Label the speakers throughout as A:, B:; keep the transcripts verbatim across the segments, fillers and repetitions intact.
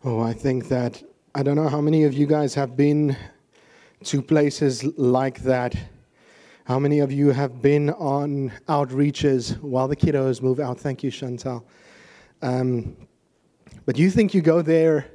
A: Oh, I think that, I don't know how many of you guys have been to places like that. How many of you have been on outreaches while the kiddos move out? Thank you, Chantal. Um, but you think you go there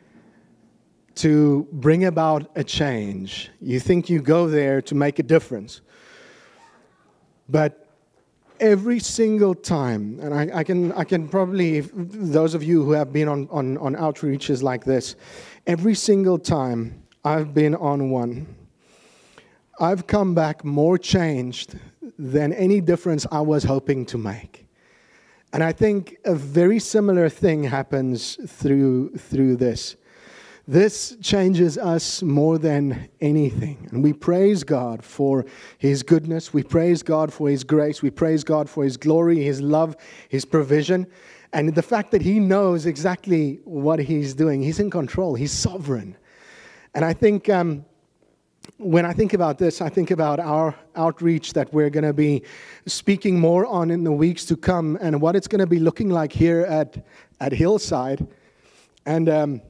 A: to bring about a change. You think you go there to make a difference. But every single time, and I, I can I can probably, those of you who have been on, on, on outreaches like this, every single time I've been on one, I've come back more changed than any difference I was hoping to make. And I think a very similar thing happens through through this. This changes us more than anything. And we praise God for His goodness. We praise God for His grace. We praise God for His glory, His love, His provision. And the fact that He knows exactly what He's doing. He's in control. He's sovereign. And I think um, when I think about this, I think about our outreach that we're going to be speaking more on in the weeks to come and what it's going to be looking like here at, at Hillside. And Um,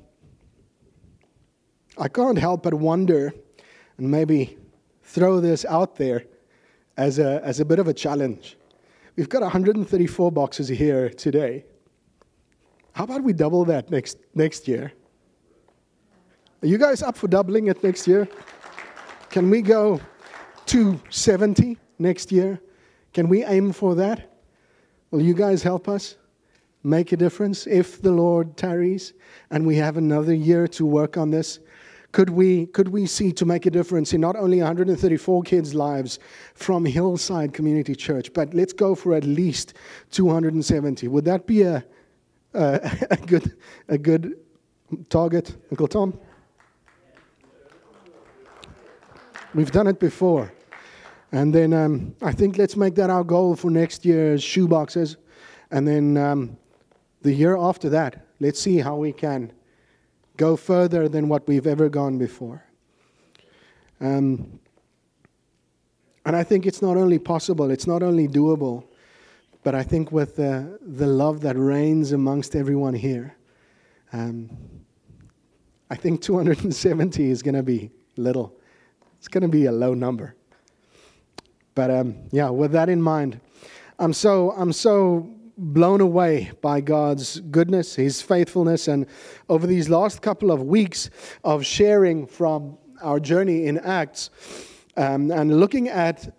A: I can't help but wonder, and maybe throw this out there as a as a bit of a challenge. We've got one hundred thirty-four boxes here today. How about we double that next next year? Are you guys up for doubling it next year? Can we go to seventy next year? Can we aim for that? Will you guys help us make a difference if the Lord tarries and we have another year to work on this? Could we could we see to make a difference in not only one hundred thirty-four kids' lives from Hillside Community Church, but let's go for at least two hundred seventy. Would that be a a, a good a good target, Uncle Tom? We've done it before, and then um, I think let's make that our goal for next year's shoeboxes, and then um, the year after that, let's see how we can go further than what we've ever gone before. Um, and I think it's not only possible, it's not only doable, but I think with the, the love that reigns amongst everyone here, um, I think two hundred seventy is going to be little. It's going to be a low number. But um, yeah, with that in mind, I'm so I'm so blown away by God's goodness, His faithfulness, and over these last couple of weeks of sharing from our journey in Acts um, and looking at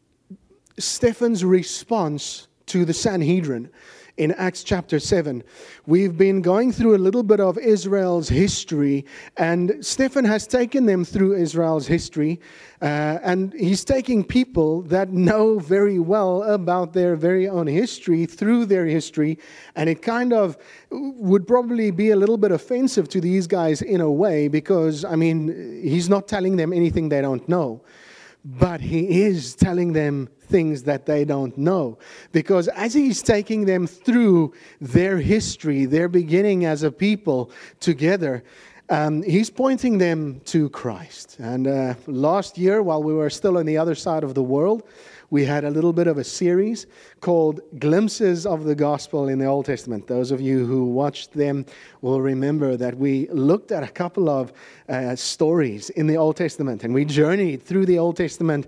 A: Stephen's response to the Sanhedrin in Acts chapter seven. We've been going through a little bit of Israel's history, and Stephen has taken them through Israel's history, uh, and he's taking people that know very well about their very own history through their history, and it kind of would probably be a little bit offensive to these guys in a way, because, I mean, he's not telling them anything they don't know. But he is telling them things that they don't know. Because as he's taking them through their history, their beginning as a people together, um, he's pointing them to Christ. And uh, last year, while we were still on the other side of the world, we had a little bit of a series called Glimpses of the Gospel in the Old Testament. Those of you who watched them will remember that we looked at a couple of uh, stories in the Old Testament, and we journeyed through the Old Testament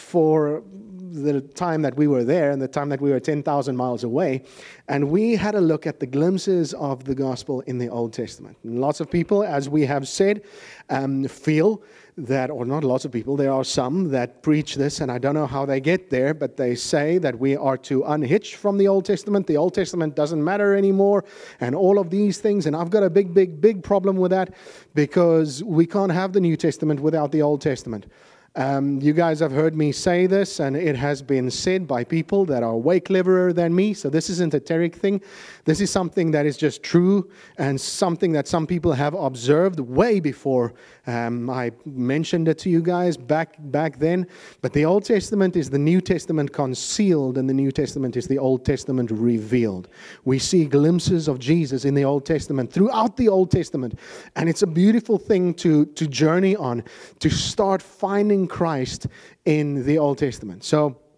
A: for the time that we were there and the time that we were ten thousand miles away, and we had a look at the glimpses of the gospel in the Old Testament. And lots of people, as we have said, um, feel that, or not lots of people, there are some that preach this, and I don't know how they get there, but they say that we are to unhitch from the Old Testament. The Old Testament doesn't matter anymore, and all of these things, and I've got a big, big, big problem with that, because we can't have the New Testament without the Old Testament. Um, you guys have heard me say this, and it has been said by people that are way cleverer than me, so this isn't a Tarek thing. This is something that is just true, and something that some people have observed way before um, I mentioned it to you guys back back then. But the Old Testament is the New Testament concealed, and the New Testament is the Old Testament revealed. We see glimpses of Jesus in the Old Testament, throughout the Old Testament, and it's a beautiful thing to, to journey on, to start finding Christ in the Old Testament. So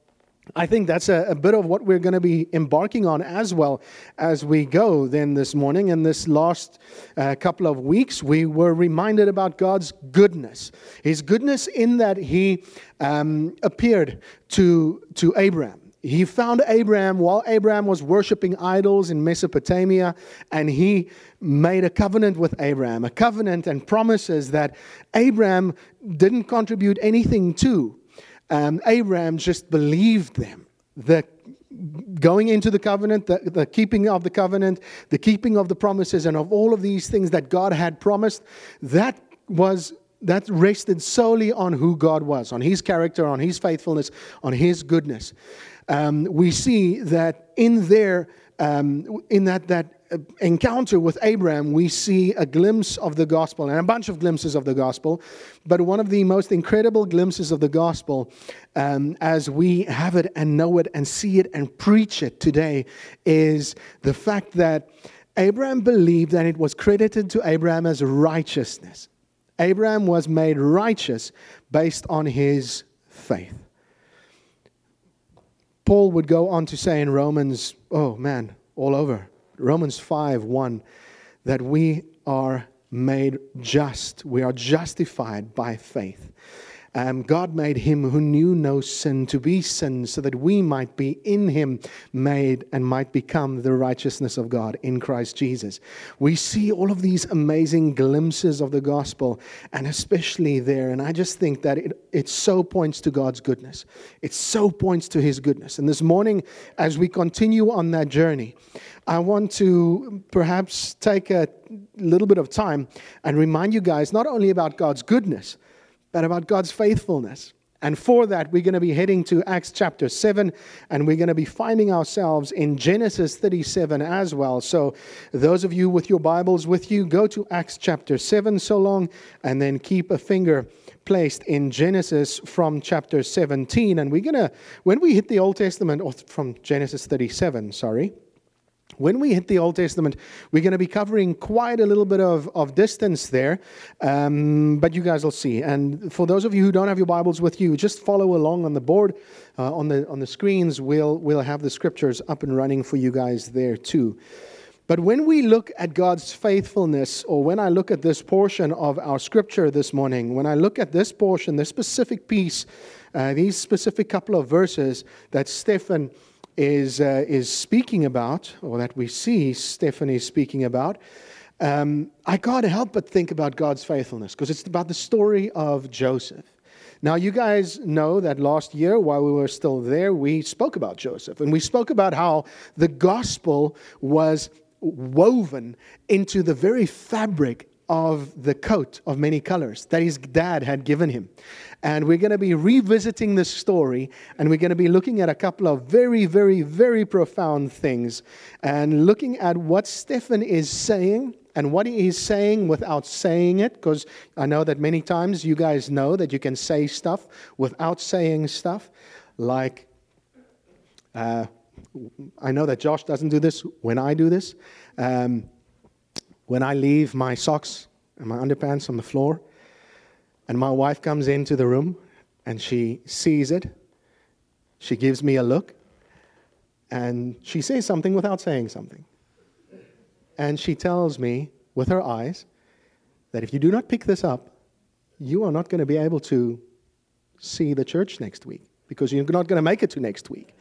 A: I think that's a, a bit of what we're going to be embarking on as well as we go then this morning. In this last uh, couple of weeks, we were reminded about God's goodness. His goodness in that He um, appeared to, to Abraham. He found Abraham while Abraham was worshiping idols in Mesopotamia, and He made a covenant with Abraham, a covenant and promises that Abraham didn't contribute anything to. Um, Abraham just believed them. The going into the covenant, the, the keeping of the covenant, the keeping of the promises, and of all of these things that God had promised, that was that rested solely on who God was, on His character, on His faithfulness, on His goodness. Um, we see that in there, um, in that that encounter with Abraham, we see a glimpse of the gospel and a bunch of glimpses of the gospel. But one of the most incredible glimpses of the gospel, um, as we have it and know it and see it and preach it today, is the fact that Abraham believed and it was credited to Abraham as righteousness. Abraham was made righteous based on his faith. Paul would go on to say in Romans, oh man, all over, Romans five one, that we are made just. We are justified by faith. Um, God made Him who knew no sin to be sin so that we might be in Him made and might become the righteousness of God in Christ Jesus. We see all of these amazing glimpses of the gospel, and especially there. And I just think that it, it so points to God's goodness. It so points to His goodness. And this morning, as we continue on that journey, I want to perhaps take a little bit of time and remind you guys not only about God's goodness, but about God's faithfulness. And for that, we're going to be heading to Acts chapter seven, and we're going to be finding ourselves in Genesis thirty-seven as well. So those of you with your Bibles with you, go to Acts chapter seven so long, and then keep a finger placed in Genesis from chapter seventeen. And we're going to, when we hit the Old Testament, or from Genesis thirty-seven, sorry, when we hit the Old Testament, we're going to be covering quite a little bit of, of distance there, um, but you guys will see. And for those of you who don't have your Bibles with you, just follow along on the board, uh, on the on the screens. We'll we'll have the scriptures up and running for you guys there too. But when we look at God's faithfulness, or when I look at this portion of our scripture this morning, when I look at this portion, this specific piece, uh, these specific couple of verses that Stephen is uh, is speaking about, or that we see Stephanie speaking about, um, I can't help but think about God's faithfulness, because it's about the story of Joseph. Now, you guys know that last year, while we were still there, we spoke about Joseph, and we spoke about how the gospel was woven into the very fabric of the coat of many colors that his dad had given him. And we're going to be revisiting this story, and we're going to be looking at a couple of very, very, very profound things, and looking at what Stephen is saying and what he is saying without saying it, because I know that many times you guys know that you can say stuff without saying stuff, like, uh, I know that Josh doesn't do this when I do this. Um, when I leave my socks and my underpants on the floor, and my wife comes into the room, and she sees it, she gives me a look, and she says something without saying something. And she tells me with her eyes that if you do not pick this up, you are not going to be able to see the church next week, because you're not going to make it to next week.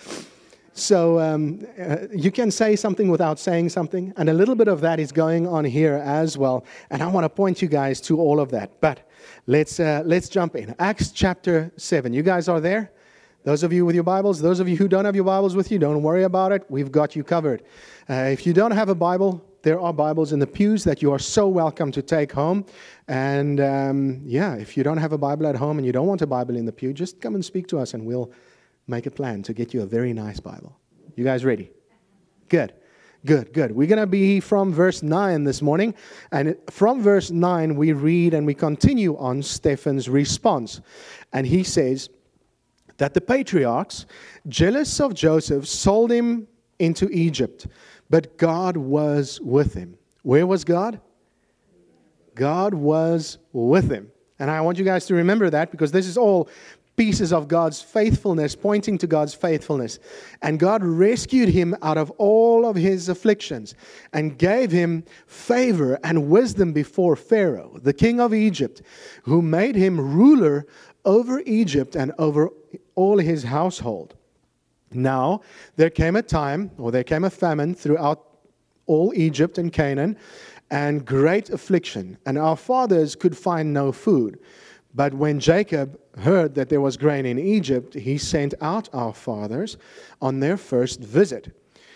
A: So um, uh, you can say something without saying something, and a little bit of that is going on here as well. And I want to point you guys to all of that. But let's uh, let's jump in. Acts chapter seven. You guys are there? Those of you with your Bibles, those of you who don't have your Bibles with you, don't worry about it. We've got you covered. Uh, if you don't have a Bible, there are Bibles in the pews that you are so welcome to take home. And um, yeah, if you don't have a Bible at home and you don't want a Bible in the pew, just come and speak to us, and we'll make a plan to get you a very nice Bible. You guys ready? Good. Good, good. We're going to be from verse nine this morning. And from verse nine, we read and we continue on Stephen's response. And he says that the patriarchs, jealous of Joseph, sold him into Egypt. But God was with him. Where was God? God was with him. And I want you guys to remember that, because this is all pieces of God's faithfulness, pointing to God's faithfulness. And God rescued him out of all of his afflictions and gave him favor and wisdom before Pharaoh, the king of Egypt, who made him ruler over Egypt and over all his household. Now, there came a time, or there came a famine throughout all Egypt and Canaan, and great affliction, and our fathers could find no food. But when Jacob heard that there was grain in Egypt, he sent out our fathers on their first visit.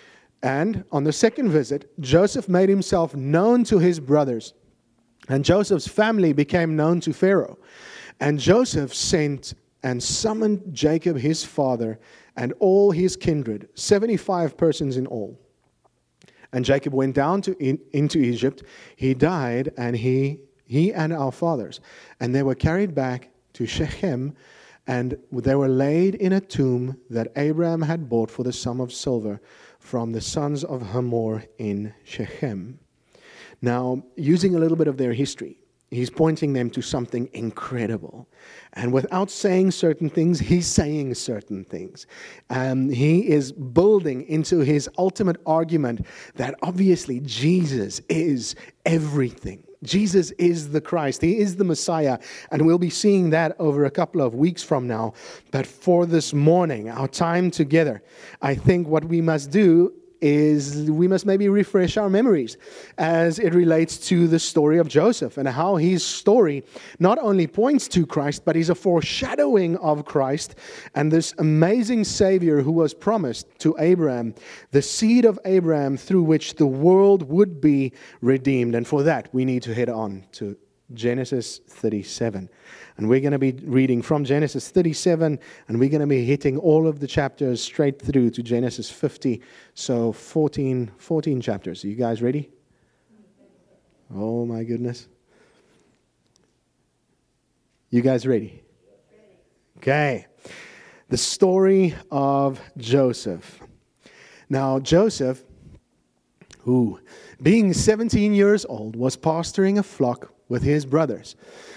A: And on the second visit, Joseph made himself known to his brothers, and Joseph's family became known to Pharaoh. And Joseph sent and summoned Jacob his father and all his kindred, seventy-five persons in all. And Jacob went down to in, into Egypt. He died, and he he and our fathers, and they were carried back to Shechem, and they were laid in a tomb that Abraham had bought for the sum of silver from the sons of Hamor in Shechem. Now, using a little bit of their history, he's pointing them to something incredible. And without saying certain things, he's saying certain things. Um, he is building into his ultimate argument that obviously Jesus is everything. Jesus is the Christ. He is the Messiah. And we'll be seeing that over a couple of weeks from now. But for this morning, our time together, I think what we must do is we must maybe refresh our memories as it relates to the story of Joseph and how his story not only points to Christ, but is a foreshadowing of Christ and this amazing Savior who was promised to Abraham, the seed of Abraham through which the world would be redeemed. And for that, we need to head on to Genesis thirty-seven. And we're going to be reading from Genesis thirty-seven, and we're going to be hitting all of the chapters straight through to Genesis fifty. So fourteen, fourteen chapters. Are you guys ready? Oh my goodness. You guys ready? Okay. The story of Joseph. Now, Joseph, who, being seventeen years old, was pasturing a flock with his brothers.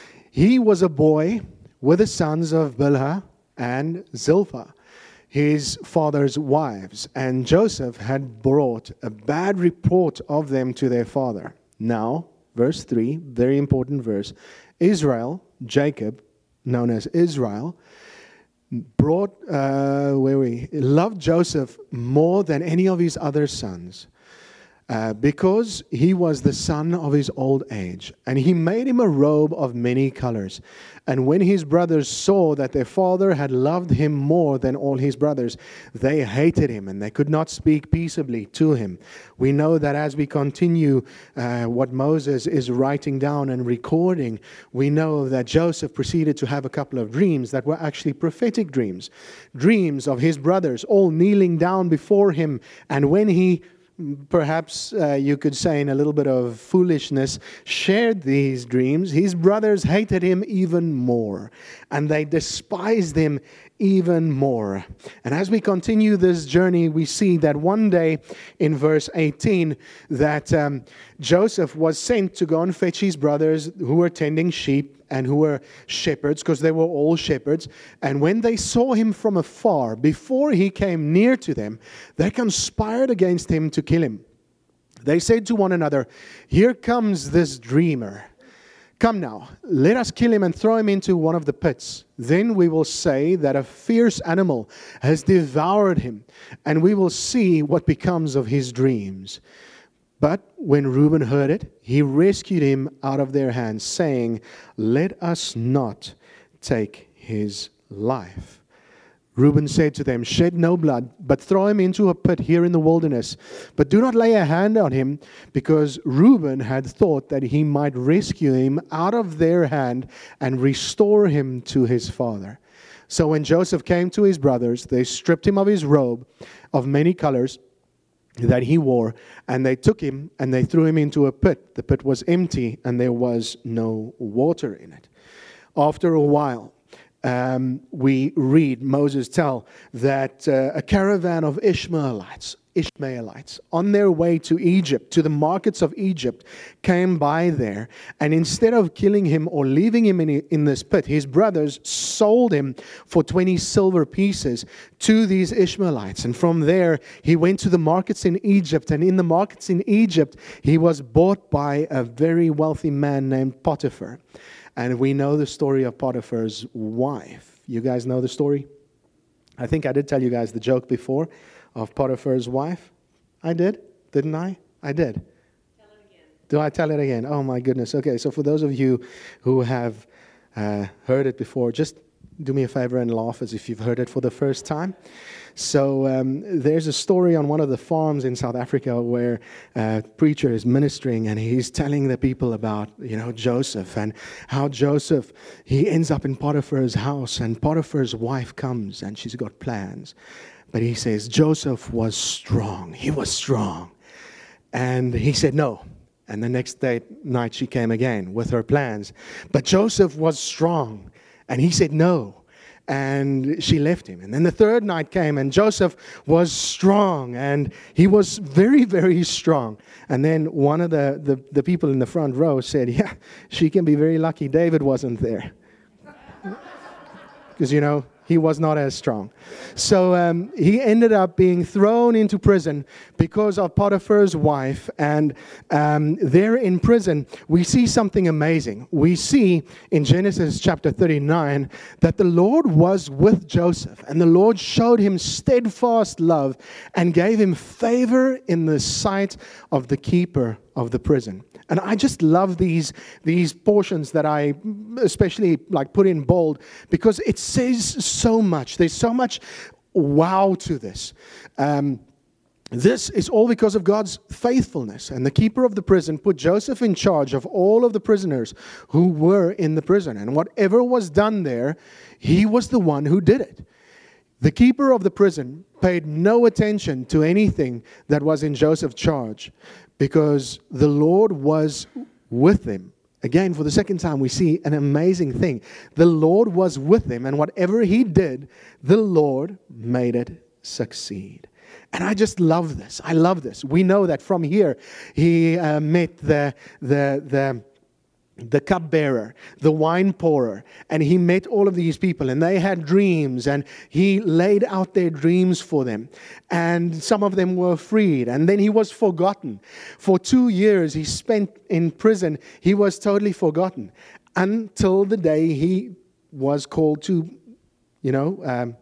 A: He was a boy with the sons of Bilhah and Zilpah, his father's wives, and Joseph had brought a bad report of them to their father. Now, verse three, very important verse, Israel, Jacob, known as Israel, brought, uh, where we loved Joseph more than any of his other sons. Uh, because he was the son of his old age, and he made him a robe of many colors. And when his brothers saw that their father had loved him more than all his brothers, they hated him, and they could not speak peaceably to him. We know that as we continue uh, what Moses is writing down and recording, we know that Joseph proceeded to have a couple of dreams that were actually prophetic dreams. Dreams of his brothers all kneeling down before him, and when he perhaps uh, you could say in a little bit of foolishness, shared these dreams, his brothers hated him even more, and they despised him even more. And as we continue this journey, we see that one day in verse eighteen that um, Joseph was sent to go and fetch his brothers who were tending sheep and who were shepherds, because they were all shepherds. And when they saw him from afar, before he came near to them, they conspired against him to kill him. They said to one another, "Here comes this dreamer. Come now, let us kill him and throw him into one of the pits. Then we will say that a fierce animal has devoured him, and we will see what becomes of his dreams." But when Reuben heard it, he rescued him out of their hands, saying, "Let us not take his life." Reuben said to them, "Shed no blood, but throw him into a pit here in the wilderness. But do not lay a hand on him," because Reuben had thought that he might rescue him out of their hand and restore him to his father. So when Joseph came to his brothers, they stripped him of his robe of many colors that he wore, and they took him and they threw him into a pit. The pit was empty, and there was no water in it. After a while, Um, we read Moses tell that uh, a caravan of Ishmaelites Ishmaelites on their way to Egypt, to the markets of Egypt, came by there. And instead of killing him or leaving him in, in this pit, his brothers sold him for twenty silver pieces to these Ishmaelites. And from there, he went to the markets in Egypt. And in the markets in Egypt, he was bought by a very wealthy man named Potiphar. And we know the story of Potiphar's wife. You guys know the story? I think I did tell you guys the joke before of Potiphar's wife. I did? Didn't I? I did.
B: Tell it again.
A: Do I tell it again? Oh my goodness. Okay, so for those of you who have uh, heard it before, just do me a favor and laugh as if you've heard it for the first time. So um, there's a story on one of the farms in South Africa where a preacher is ministering and he's telling the people about, you know, Joseph and how Joseph, he ends up in Potiphar's house and Potiphar's wife comes and she's got plans. But he says, Joseph was strong. He was strong. And he said, no. And the next day, night she came again with her plans. But Joseph was strong. And he said, no. And she left him. And then the third night came and Joseph was strong. And he was very, very strong. And then one of the, the, the people in the front row said, yeah, she can be very lucky David wasn't there. Because, you know, he was not as strong. So um, he ended up being thrown into prison because of Potiphar's wife. And um, there in prison, we see something amazing. We see in Genesis chapter thirty-nine that the Lord was with Joseph. And the Lord showed him steadfast love and gave him favor in the sight of the keeper of the prison. And I just love these these portions that I especially like put in bold because it says so much. There's so much wow to this. Um, this is all because of God's faithfulness. And the keeper of the prison put Joseph in charge of all of the prisoners who were in the prison. And whatever was done there, he was the one who did it. The keeper of the prison paid no attention to anything that was in Joseph's charge because the Lord was with him. Again, for the second time, we see an amazing thing. The Lord was with him, and whatever he did, the Lord made it succeed. And I just love this. I love this. We know that from here, he uh, met the the the. the cupbearer, the wine pourer, and he met all of these people and they had dreams and he laid out their dreams for them and some of them were freed and then he was forgotten. For two years he spent in prison. He was totally forgotten until the day he was called to, you know, um,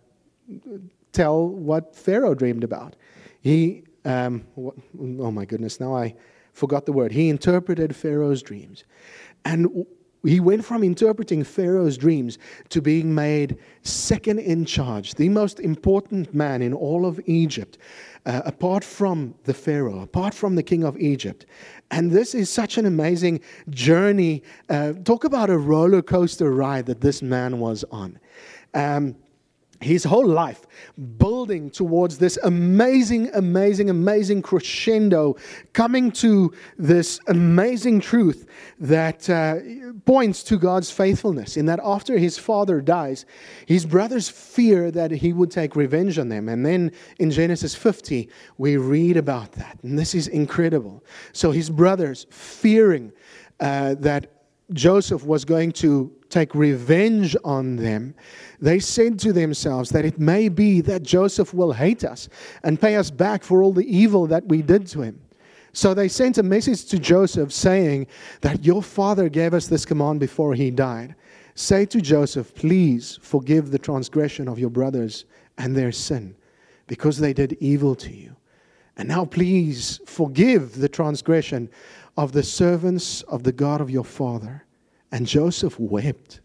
A: tell what Pharaoh dreamed about. He, um, oh my goodness, now I forgot the word. He interpreted Pharaoh's dreams. And he went from interpreting Pharaoh's dreams to being made second in charge, the most important man in all of Egypt, uh, apart from the Pharaoh, apart from the king of Egypt. And this is such an amazing journey. Uh, talk about a roller coaster ride that this man was on. Um, His whole life building towards this amazing, amazing, amazing crescendo, coming to this amazing truth that uh, points to God's faithfulness. In that after his father dies, his brothers fear that he would take revenge on them. And then in Genesis fifty, we read about that. And this is incredible. So his brothers fearing uh, that Joseph was going to take revenge on them, they said to themselves that it may be that Joseph will hate us and pay us back for all the evil that we did to him. So they sent a message to Joseph saying that your father gave us this command before he died. Say to Joseph, please forgive the transgression of your brothers and their sin because they did evil to you. And now please forgive the transgression of the servants of the God of your father. And Joseph wept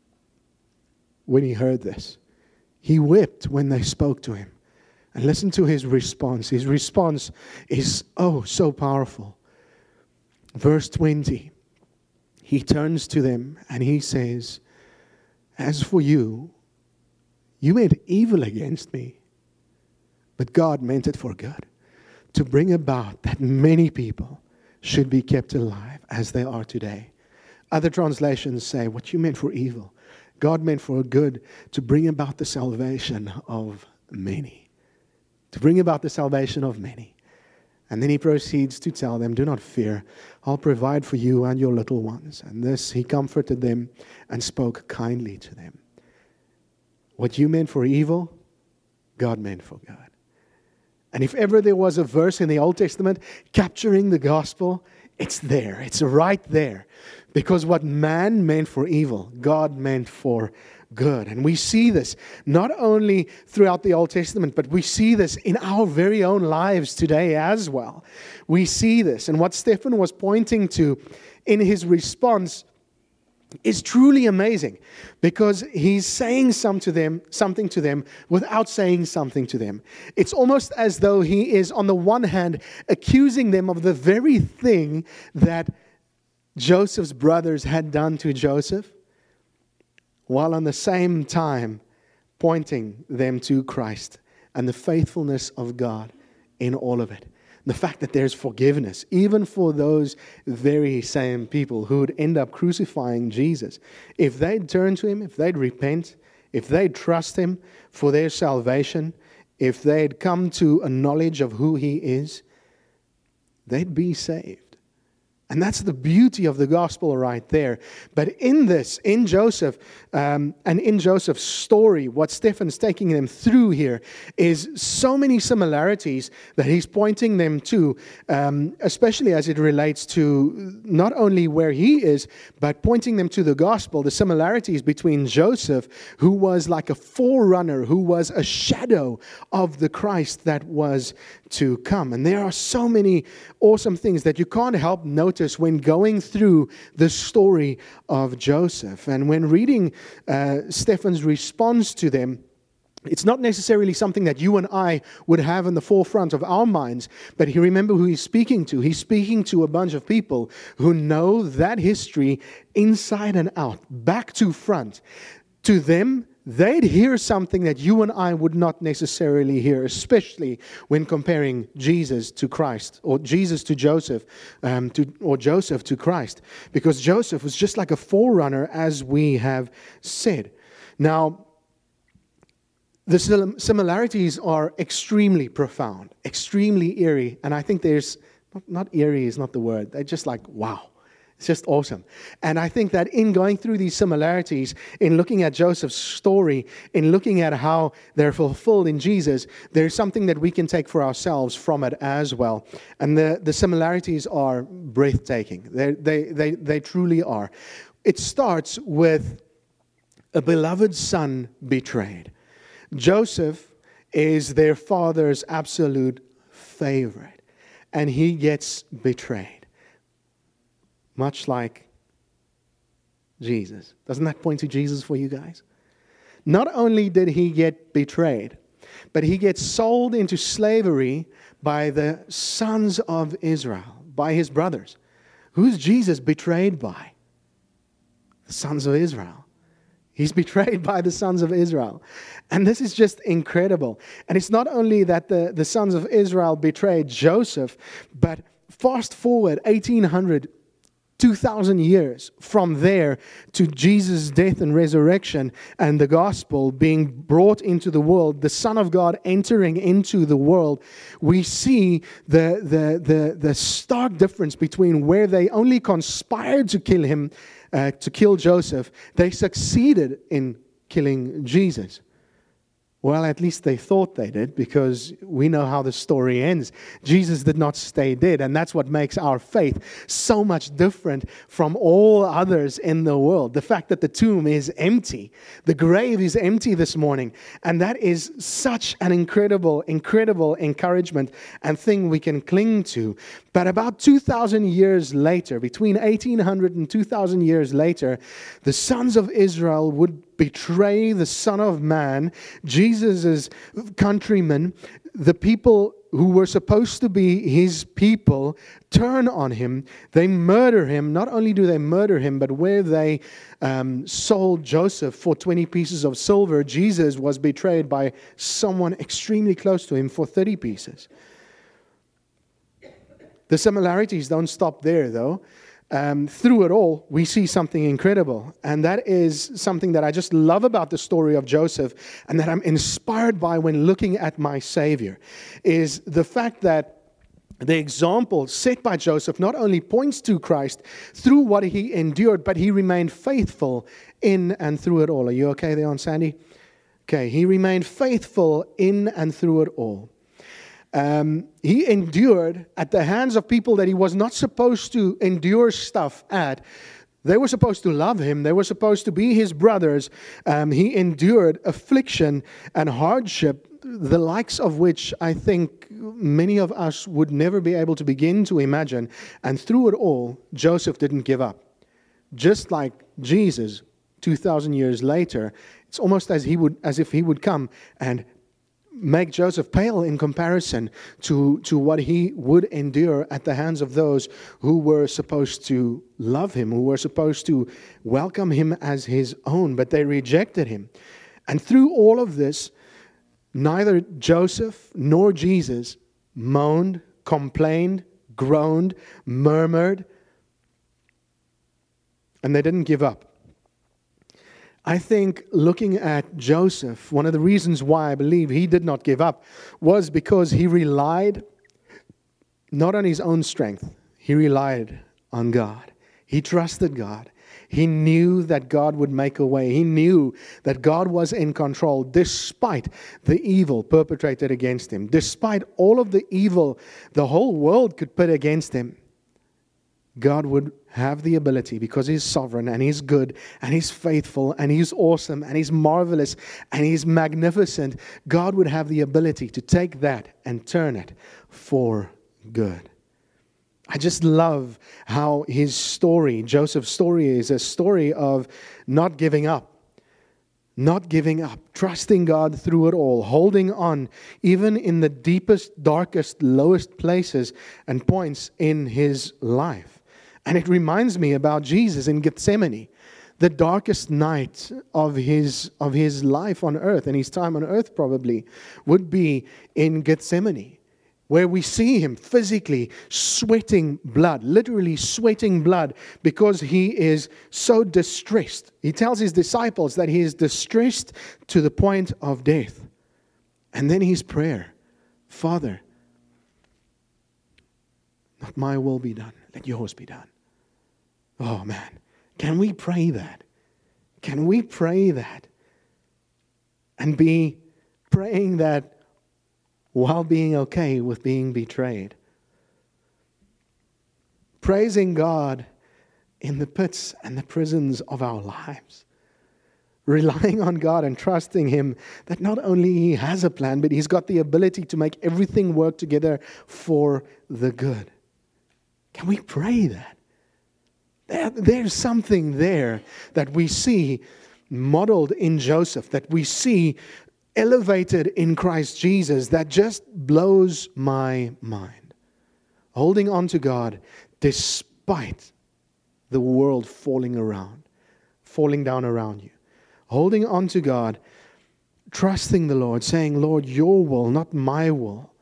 A: when he heard this. He wept when they spoke to him. And listen to his response. His response is, oh, so powerful. Verse twenty. He turns to them and he says, as for you, you meant evil against me, but God meant it for good, to bring about that many people should be kept alive as they are today. Other translations say, what you meant for evil, God meant for good, to bring about the salvation of many. to bring about the salvation of many. And then he proceeds to tell them, do not fear, I'll provide for you and your little ones. And this he comforted them and spoke kindly to them. What you meant for evil, God meant for good. And if ever there was a verse in the Old Testament capturing the gospel, it's there. It's right there. Because what man meant for evil, God meant for good. And we see this not only throughout the Old Testament, but we see this in our very own lives today as well. We see this. And what Stephen was pointing to in his response is truly amazing, because he's saying some to them, something to them without saying something to them. It's almost as though he is, on the one hand, accusing them of the very thing that Joseph's brothers had done to Joseph, while on the same time pointing them to Christ and the faithfulness of God in all of it. The fact that there's forgiveness, even for those very same people who would end up crucifying Jesus. If they'd turn to Him, if they'd repent, if they'd trust Him for their salvation, if they'd come to a knowledge of who He is, they'd be saved. And that's the beauty of the gospel right there. But in this, in Joseph, um, and in Joseph's story, what Stephen's taking them through here is so many similarities that he's pointing them to, um, especially as it relates to not only where he is, but pointing them to the gospel, the similarities between Joseph, who was like a forerunner, who was a shadow of the Christ that was to come. And there are so many awesome things that you can't help notice when going through the story of Joseph. And when reading uh, Stephen's response to them, it's not necessarily something that you and I would have in the forefront of our minds, but he remember who he's speaking to. He's speaking to a bunch of people who know that history inside and out, back to front. To them, they'd hear something that you and I would not necessarily hear, especially when comparing Jesus to Christ, or Jesus to Joseph, um, to, or Joseph to Christ, because Joseph was just like a forerunner, as we have said. Now, the similarities are extremely profound, extremely eerie, and I think there's, not, not eerie is not the word, they're just like, wow. It's just awesome. And I think that in going through these similarities, in looking at Joseph's story, in looking at how they're fulfilled in Jesus, there's something that we can take for ourselves from it as well. And the, the similarities are breathtaking. They, they, they, they truly are. It starts with a beloved son betrayed. Joseph is their father's absolute favorite, and he gets betrayed. Much like Jesus. Doesn't that point to Jesus for you guys? Not only did he get betrayed, but he gets sold into slavery by the sons of Israel, by his brothers. Who's Jesus betrayed by? The sons of Israel. He's betrayed by the sons of Israel. And this is just incredible. And it's not only that the, the sons of Israel betrayed Joseph, but fast forward eighteen hundred two thousand years from there to Jesus' death and resurrection and the gospel being brought into the world, the Son of God entering into the world, we see the, the, the, the stark difference between where they only conspired to kill him, uh, to kill Joseph, they succeeded in killing Jesus. Well, at least they thought they did, because we know how the story ends. Jesus did not stay dead, and that's what makes our faith so much different from all others in the world. The fact that the tomb is empty, the grave is empty this morning, and that is such an incredible, incredible encouragement and thing we can cling to. But about two thousand years later, between eighteen hundred and two thousand years later, the sons of Israel would betray the Son of Man, Jesus' countrymen, the people who were supposed to be his people, turn on him. They murder him. Not only do they murder him, but where they um, sold Joseph for twenty pieces of silver, Jesus was betrayed by someone extremely close to him for thirty pieces. The similarities don't stop there, though. um, through it all, we see something incredible. And that is something that I just love about the story of Joseph, and that I'm inspired by when looking at my Savior, is the fact that the example set by Joseph not only points to Christ through what he endured, but he remained faithful in and through it all. Are you okay there, on Sandy? Okay, he remained faithful in and through it all. Um, he endured at the hands of people that he was not supposed to endure stuff at. They were supposed to love him. They were supposed to be his brothers. Um, he endured affliction and hardship, the likes of which I think many of us would never be able to begin to imagine. And through it all, Joseph didn't give up. Just like Jesus, two thousand years later, it's almost as he would, as if he would come and make Joseph pale in comparison to, to what he would endure at the hands of those who were supposed to love him, who were supposed to welcome him as his own, but they rejected him. And through all of this, neither Joseph nor Jesus moaned, complained, groaned, murmured, and they didn't give up. I think looking at Joseph, one of the reasons why I believe he did not give up was because he relied not on his own strength. He relied on God. He trusted God. He knew that God would make a way. He knew that God was in control despite the evil perpetrated against him. Despite all of the evil the whole world could put against him, God would have the ability, because He's sovereign and He's good and He's faithful and He's awesome and He's marvelous and He's magnificent. God would have the ability to take that and turn it for good. I just love how his story, Joseph's story, is a story of not giving up. Not giving up, trusting God through it all, holding on, even in the deepest, darkest, lowest places and points in his life. And it reminds me about Jesus in Gethsemane, the darkest night of his of his life on earth, and his time on earth probably, would be in Gethsemane, where we see him physically sweating blood, literally sweating blood, because he is so distressed. He tells his disciples that he is distressed to the point of death. And then his prayer, Father, not my will be done, let yours be done. Oh man, can we pray that? Can we pray that? And be praying that while being okay with being betrayed. Praising God in the pits and the prisons of our lives. Relying on God and trusting Him that not only He has a plan, but He's got the ability to make everything work together for the good. Can we pray that? There, there's something there that we see modeled in Joseph, that we see elevated in Christ Jesus, that just blows my mind. Holding on to God despite the world falling around, falling down around you. Holding on to God, trusting the Lord, saying, Lord, your will, not my will.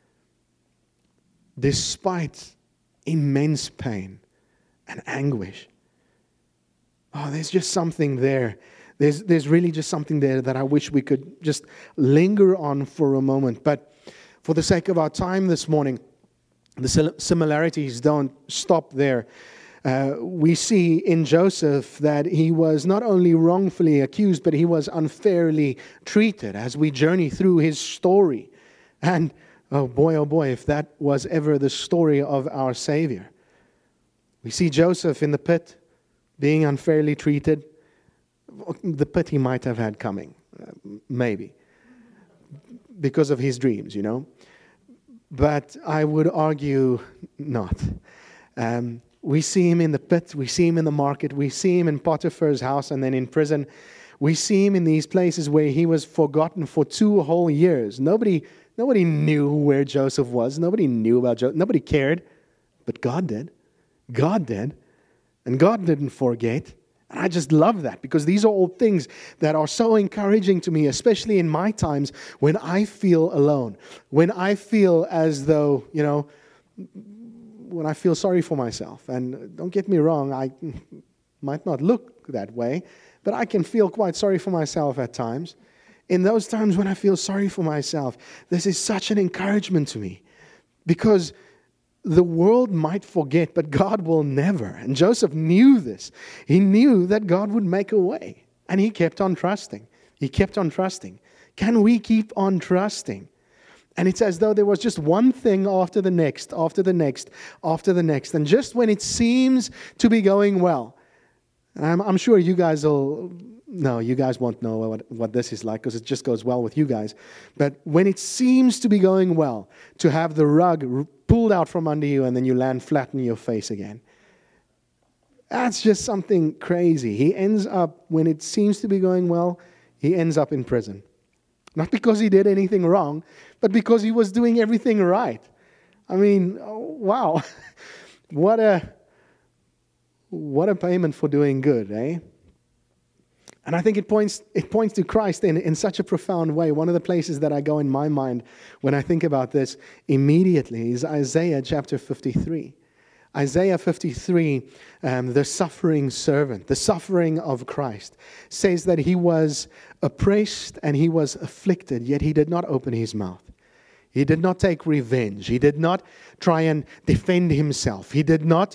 A: Despite immense pain and anguish. Oh, there's just something there. There's, there's really just something there that I wish we could just linger on for a moment. But for the sake of our time this morning, the similarities don't stop there. Uh, we see in Joseph that he was not only wrongfully accused, but he was unfairly treated as we journey through his story. And oh boy, oh boy, if that was ever the story of our Savior. We see Joseph in the pit being unfairly treated. The pit he might have had coming, uh, maybe, because of his dreams, you know. But I would argue not. Um, we see him in the pit, we see him in the market, we see him in Potiphar's house and then in prison. We see him in these places where he was forgotten for two whole years. Nobody, nobody knew where Joseph was. Nobody knew about Joseph. Nobody cared, but God did. God did. And God didn't forget. And I just love that, because these are all things that are so encouraging to me, especially in my times when I feel alone, when I feel as though, you know, when I feel sorry for myself. And don't get me wrong, I might not look that way, but I can feel quite sorry for myself at times. In those times when I feel sorry for myself, this is such an encouragement to me, because the world might forget, but God will never. And Joseph knew this. He knew that God would make a way, and he kept on trusting. He kept on trusting. Can we keep on trusting? And it's as though there was just one thing after the next, after the next, after the next. And just when it seems to be going well, and I'm, I'm sure you guys will, no, you guys won't know what, what this is like, because it just goes well with you guys. But when it seems to be going well, to have the rug pulled out from under you and then you land flat in your face again. That's just something crazy. He ends up, when it seems to be going well, he ends up in prison. Not because he did anything wrong, but because he was doing everything right. I mean, oh, wow. What a what a payment for doing good, eh? And I think it points it points to Christ in, in such a profound way. One of the places that I go in my mind when I think about this immediately is Isaiah chapter fifty-three. Isaiah fifty-three, um, the suffering servant, the suffering of Christ, says that he was oppressed and he was afflicted, yet he did not open his mouth. He did not take revenge. He did not try and defend himself. He did not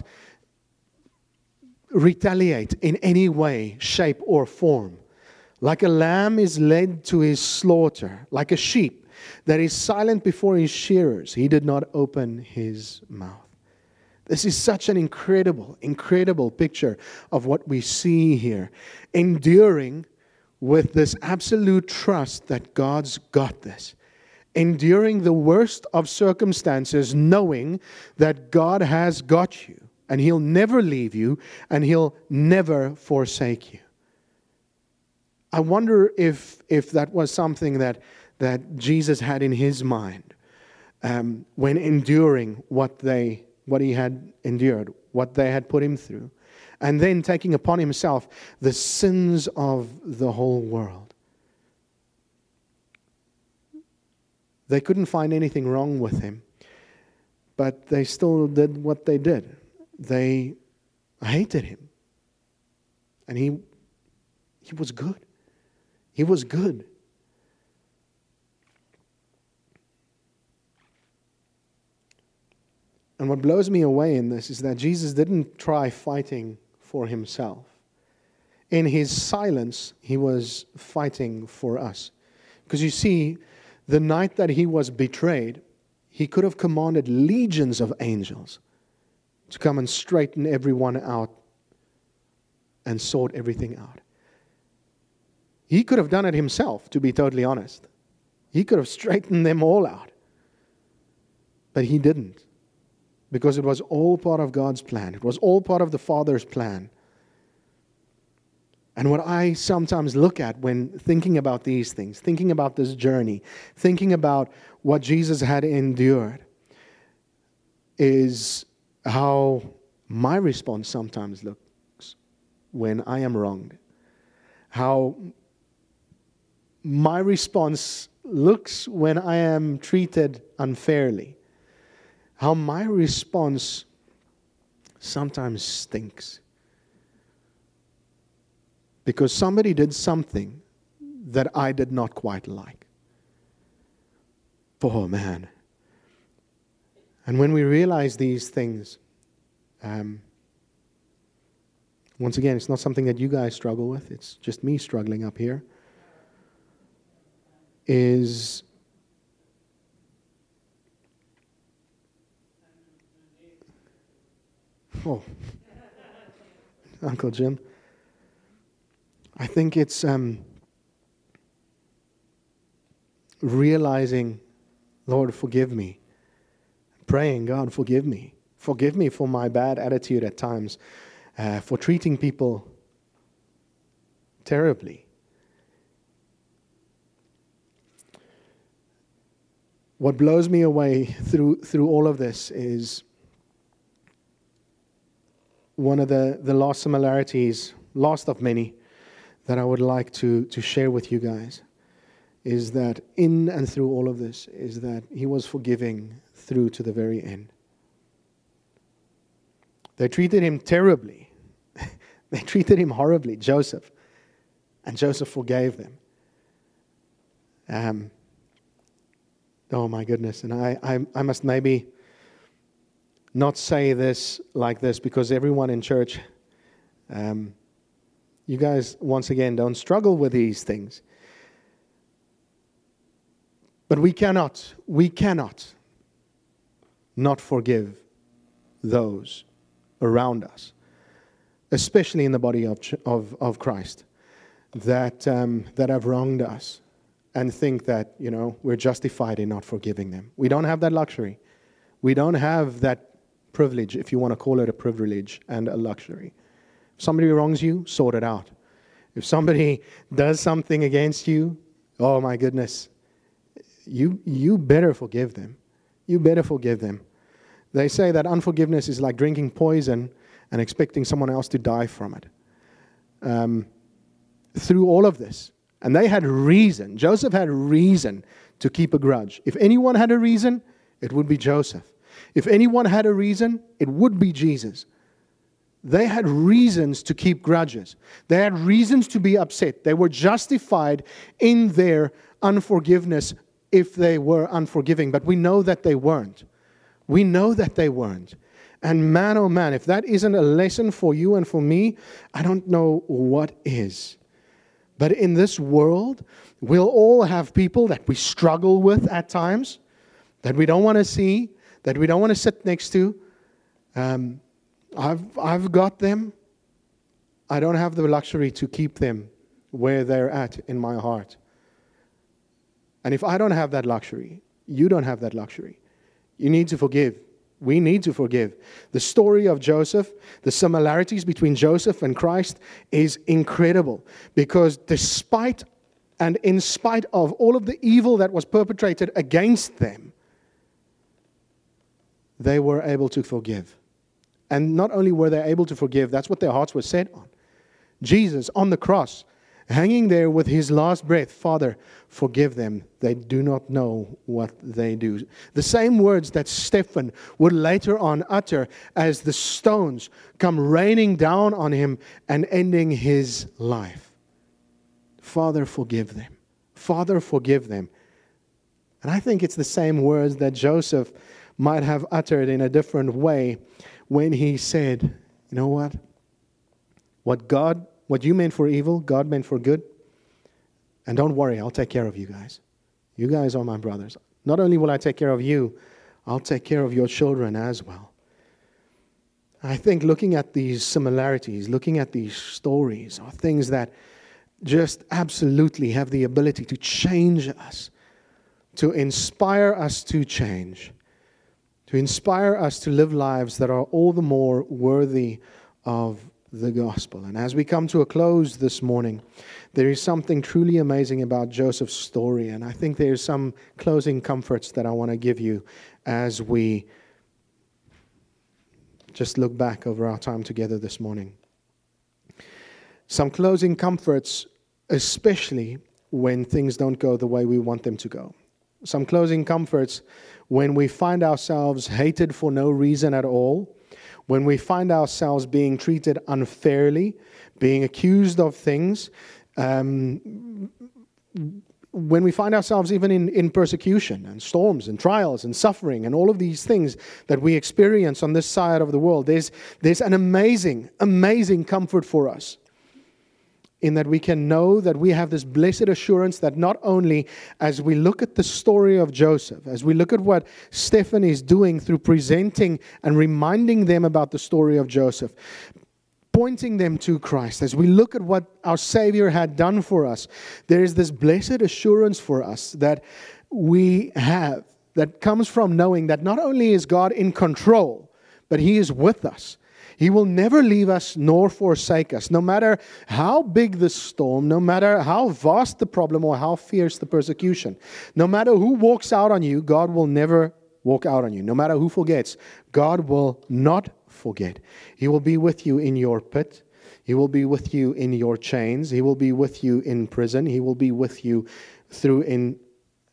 A: retaliate in any way, shape, or form. Like a lamb is led to his slaughter, like a sheep that is silent before his shearers, he did not open his mouth. This is such an incredible, incredible picture of what we see here. Enduring with this absolute trust that God's got this. Enduring the worst of circumstances, knowing that God has got you. And He'll never leave you, and He'll never forsake you. I wonder if if that was something that, that Jesus had in His mind um, when enduring what they what He had endured, what they had put Him through, and then taking upon Himself the sins of the whole world. They couldn't find anything wrong with Him, but they still did what they did. They hated Him. And He He was good. He was good. And what blows me away in this is that Jesus didn't try fighting for Himself. In His silence, He was fighting for us. Because you see, the night that He was betrayed, He could have commanded legions of angels to come and straighten everyone out and sort everything out. He could have done it Himself, to be totally honest. He could have straightened them all out. But He didn't. Because it was all part of God's plan. It was all part of the Father's plan. And what I sometimes look at when thinking about these things, thinking about this journey, thinking about what Jesus had endured, is how my response sometimes looks when I am wronged. How my response looks when I am treated unfairly. How my response sometimes stinks. Because somebody did something that I did not quite like. Oh, man. And when we realize these things, um, once again, it's not something that you guys struggle with. It's just me struggling up here. Is oh, Uncle Jim. I think it's um, realizing, Lord, forgive me. Praying, God, forgive me. Forgive me for my bad attitude at times, uh, for treating people terribly. What blows me away through through all of this is one of the, the last similarities, last of many, that I would like to, to share with you guys, is that in and through all of this, is that He was forgiving through to the very end. They treated him terribly. They treated him horribly, Joseph. And Joseph forgave them. Um, oh my goodness. And I, I, I must maybe not say this like this, because everyone in church, um, you guys, once again, don't struggle with these things. But we cannot, we cannot not forgive those around us, especially in the body of of, of Christ, that um, that have wronged us, and think that, you know, we're justified in not forgiving them. We don't have that luxury. We don't have that privilege, if you want to call it a privilege and a luxury. If somebody wrongs you, sort it out. If somebody does something against you, oh my goodness, you you better forgive them. You better forgive them. They say that unforgiveness is like drinking poison and expecting someone else to die from it. Um, through all of this, and they had reason. Joseph had reason to keep a grudge. If anyone had a reason, it would be Joseph. If anyone had a reason, it would be Jesus. They had reasons to keep grudges. They had reasons to be upset. They were justified in their unforgiveness if they were unforgiving. But we know that they weren't. We know that they weren't. And man, oh man, if that isn't a lesson for you and for me, I don't know what is. But in this world, we'll all have people that we struggle with at times, that we don't want to see, that we don't want to sit next to. Um, I've I've got them. I don't have the luxury to keep them where they're at in my heart. And if I don't have that luxury, you don't have that luxury. You need to forgive. We need to forgive. The story of Joseph, the similarities between Joseph and Christ is incredible, because despite and in spite of all of the evil that was perpetrated against them, they were able to forgive. And not only were they able to forgive, that's what their hearts were set on. Jesus on the cross, hanging there with his last breath, Father, forgive them. They do not know what they do. The same words that Stephen would later on utter as the stones come raining down on him and ending his life. Father, forgive them. Father, forgive them. And I think it's the same words that Joseph might have uttered in a different way when he said, you know what? What God What you meant for evil, God meant for good. And don't worry, I'll take care of you guys. You guys are my brothers. Not only will I take care of you, I'll take care of your children as well. I think looking at these similarities, looking at these stories, are things that just absolutely have the ability to change us, to inspire us to change, to inspire us to live lives that are all the more worthy of the gospel. And as we come to a close this morning, there is something truly amazing about Joseph's story, and I think there's some closing comforts that I want to give you as we just look back over our time together this morning. Some closing comforts, especially when things don't go the way we want them to go. Some closing comforts when we find ourselves hated for no reason at all, when we find ourselves being treated unfairly, being accused of things, um, when we find ourselves even in, in persecution and storms and trials and suffering and all of these things that we experience on this side of the world, there's, there's an amazing, amazing comfort for us, in that we can know that we have this blessed assurance that not only as we look at the story of Joseph, as we look at what Stephen is doing through presenting and reminding them about the story of Joseph, pointing them to Christ, as we look at what our Savior had done for us, there is this blessed assurance for us that we have, that comes from knowing that not only is God in control, but He is with us. He will never leave us nor forsake us. No matter how big the storm, no matter how vast the problem or how fierce the persecution, no matter who walks out on you, God will never walk out on you. No matter who forgets, God will not forget. He will be with you in your pit. He will be with you in your chains. He will be with you in prison. He will be with you through in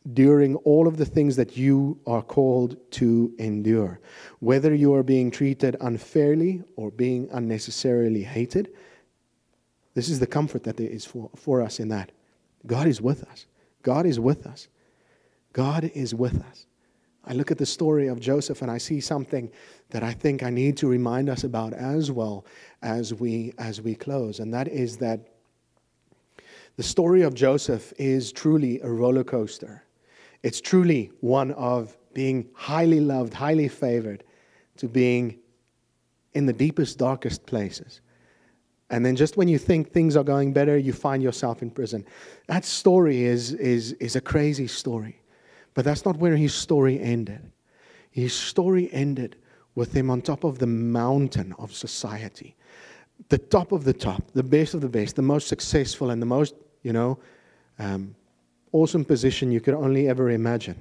A: during all of the things that you are called to endure. Whether you are being treated unfairly or being unnecessarily hated, this is the comfort that there is for, for us in that. God is with us. God is with us. God is with us. I look at the story of Joseph and I see something that I think I need to remind us about as well as we as we close. And that is that the story of Joseph is truly a roller coaster. It's truly one of being highly loved, highly favored, to being in the deepest, darkest places. And then just when you think things are going better, you find yourself in prison. That story is, is, is a crazy story. But that's not where his story ended. His story ended with him on top of the mountain of society. The top of the top, the best of the best, the most successful and the most, you know, um, awesome position you could only ever imagine.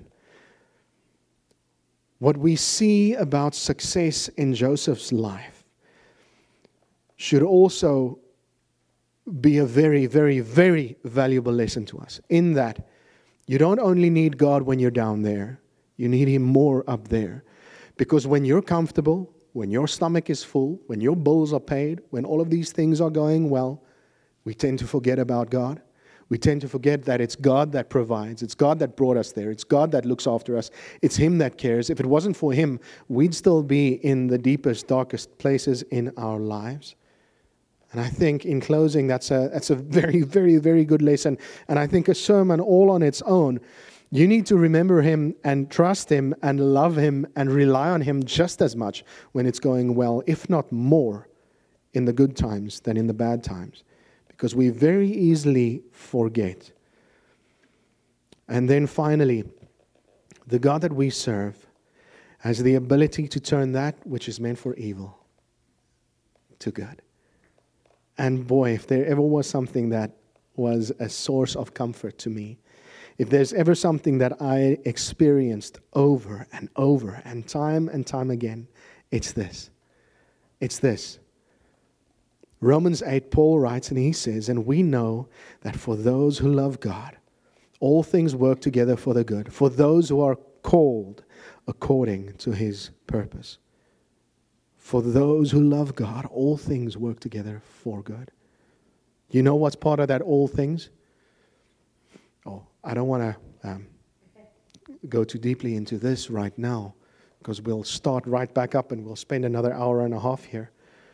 A: What we see about success in Joseph's life should also be a very, very, very valuable lesson to us. In that, you don't only need God when you're down there, you need Him more up there. Because when you're comfortable, when your stomach is full, when your bills are paid, when all of these things are going well, we tend to forget about God. We tend to forget that it's God that provides. It's God that brought us there. It's God that looks after us. It's Him that cares. If it wasn't for Him, we'd still be in the deepest, darkest places in our lives. And I think in closing, that's a that's a very, very, very good lesson. And I think a sermon all on its own. You need to remember Him and trust Him and love Him and rely on Him just as much when it's going well, if not more, in the good times than in the bad times. Because we very easily forget. And then finally, the God that we serve has the ability to turn that which is meant for evil to good. And boy, if there ever was something that was a source of comfort to me, if there's ever something that I experienced over and over and time and time again, it's this. It's this. Romans eight, Paul writes and he says, and we know that for those who love God, all things work together for the good, for those who are called according to His purpose. For those who love God, all things work together for good. You know what's part of that all things? Oh, I don't want to um, go too deeply into this right now, because we'll start right back up and we'll spend another hour and a half here.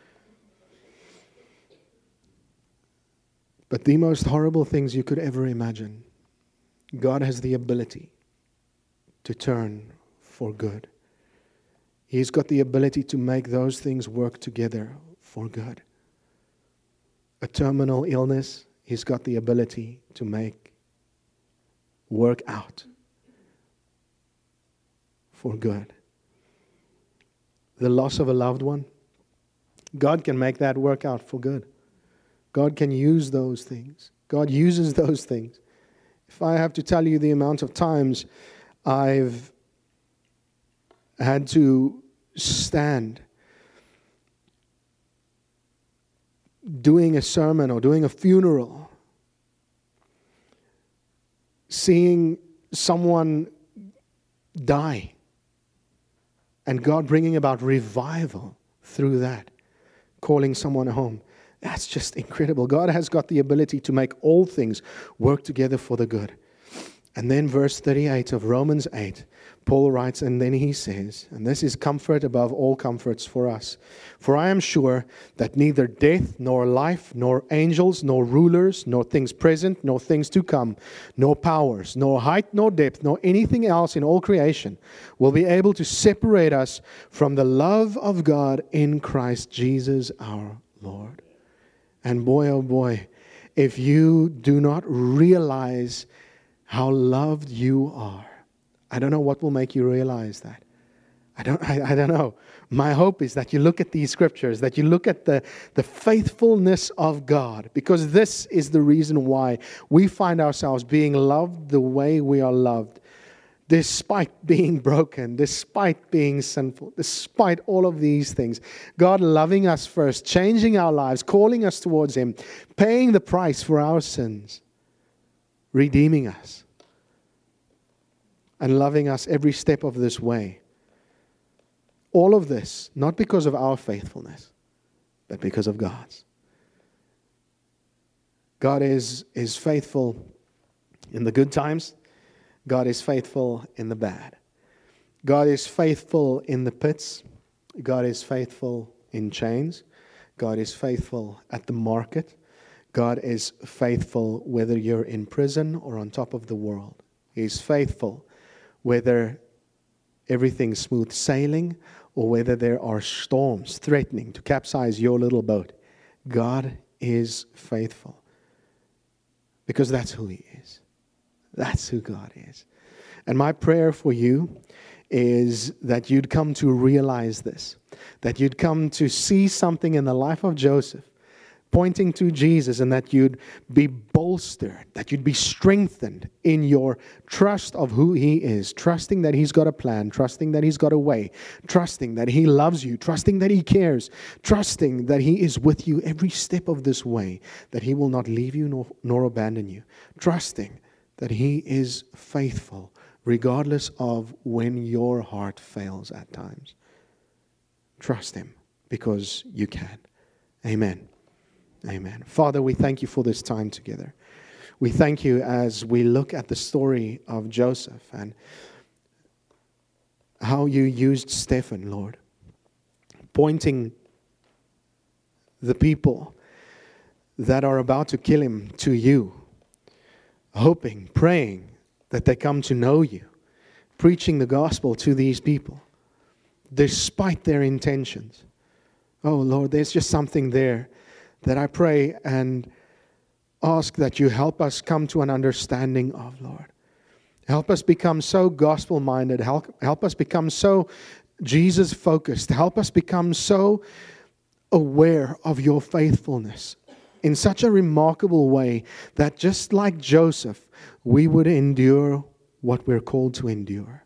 A: But the most horrible things you could ever imagine, God has the ability to turn for good. He's got the ability to make those things work together for good. A terminal illness, He's got the ability to make work out for good. The loss of a loved one, God can make that work out for good. God can use those things. God uses those things. If I have to tell you the amount of times I've had to stand doing a sermon or doing a funeral, seeing someone die, and God bringing about revival through that, calling someone home. That's just incredible. God has got the ability to make all things work together for the good. And then verse thirty-eight of Romans eight, Paul writes, and then he says, and this is comfort above all comforts for us. For I am sure that neither death, nor life, nor angels, nor rulers, nor things present, nor things to come, nor powers, nor height, nor depth, nor anything else in all creation will be able to separate us from the love of God in Christ Jesus our Lord. And boy, oh boy, if you do not realize how loved you are, I don't know what will make you realize that. I don't I, I don't know. My hope is that you look at these scriptures, that you look at the, the faithfulness of God, because this is the reason why we find ourselves being loved the way we are loved. Despite being broken, despite being sinful, despite all of these things, God loving us first, changing our lives, calling us towards Him, paying the price for our sins, redeeming us. and loving us every step of this way. All of this, not because of our faithfulness, but because of God's. God is, is faithful in the good times. God is faithful in the bad. God is faithful in the pits. God is faithful in chains. God is faithful at the market. God is faithful whether you're in prison or on top of the world. He's faithful whether everything's smooth sailing or whether there are storms threatening to capsize your little boat. God is faithful because that's who He is. That's who God is. And my prayer for you is that you'd come to realize this, that you'd come to see something in the life of Joseph pointing to Jesus, and that you'd be bolstered, that you'd be strengthened in your trust of who He is, trusting that He's got a plan, trusting that He's got a way, trusting that He loves you, trusting that He cares, trusting that He is with you every step of this way, that He will not leave you nor, nor abandon you, trusting that He is faithful regardless of when your heart fails at times. Trust Him because you can. Amen. Amen. Father, we thank You for this time together. We thank You as we look at the story of Joseph and how You used Stephen, Lord, pointing the people that are about to kill him to You, hoping, praying that they come to know You, preaching the gospel to these people, despite their intentions. Oh, Lord, there's just something there that I pray and ask that You help us come to an understanding of, Lord. Help us become so gospel-minded. Help, help us become so Jesus-focused. Help us become so aware of Your faithfulness in such a remarkable way that just like Joseph, we would endure what we're called to endure.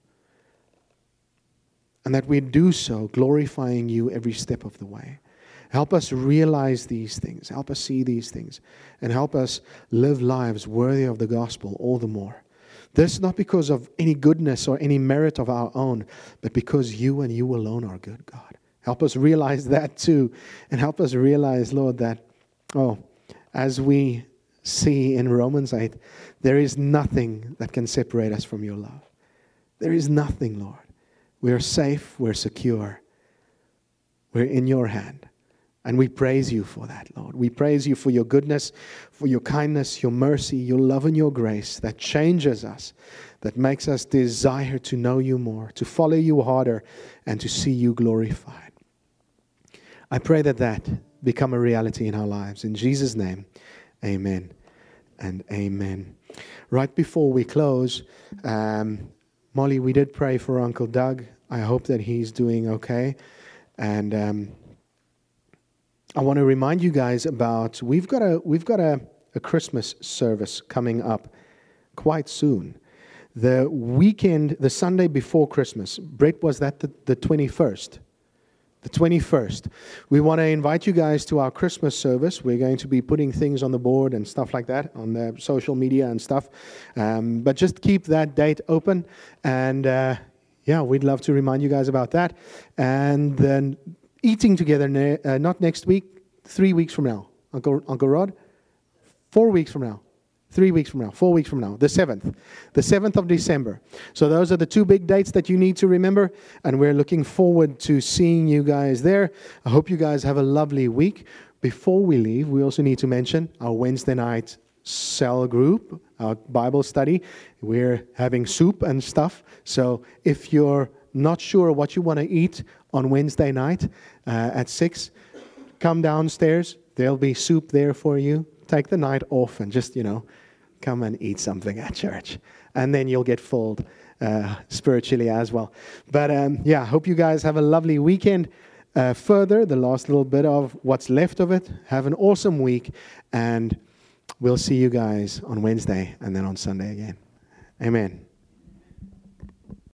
A: And that we do so glorifying You every step of the way. Help us realize these things. Help us see these things. And help us live lives worthy of the gospel all the more. This not because of any goodness or any merit of our own, but because You and You alone are good, God. Help us realize that too. And help us realize, Lord, that, oh, as we see in Romans eight, there is nothing that can separate us from Your love. There is nothing, Lord. We are safe. We're secure. We're in Your hand. And we praise You for that, Lord. We praise You for Your goodness, for Your kindness, Your mercy, Your love and Your grace that changes us, that makes us desire to know You more, to follow You harder, and to see You glorified. I pray that that become a reality in our lives. In Jesus' name, amen and amen. Right before we close, um, Molly, we did pray for Uncle Doug. I hope that he's doing okay. And um I want to remind you guys about, we've got a we've got a, a Christmas service coming up quite soon. The weekend, the Sunday before Christmas. Brett, was that the, the twenty-first? The twenty-first. We want to invite you guys to our Christmas service. We're going to be putting things on the board and stuff like that, on the social media and stuff. Um, but just keep that date open. And uh, yeah, we'd love to remind you guys about that. And then eating together, ne- uh, not next week, three weeks from now. Uncle Uncle Rod? Four weeks from now. Three weeks from now. Four weeks from now. The seventh. The seventh of December. So those are the two big dates that you need to remember. And we're looking forward to seeing you guys there. I hope you guys have a lovely week. Before we leave, we also need to mention our Wednesday night cell group, our Bible study. We're having soup and stuff. So if you're not sure what you want to eat on Wednesday night uh, at six, come downstairs. There'll be soup there for you. Take the night off and just, you know, come and eat something at church. And then you'll get filled uh, spiritually as well. But um, yeah, hope you guys have a lovely weekend. Uh, further, the last little bit of what's left of it. Have an awesome week. And we'll see you guys on Wednesday and then on Sunday again. Amen.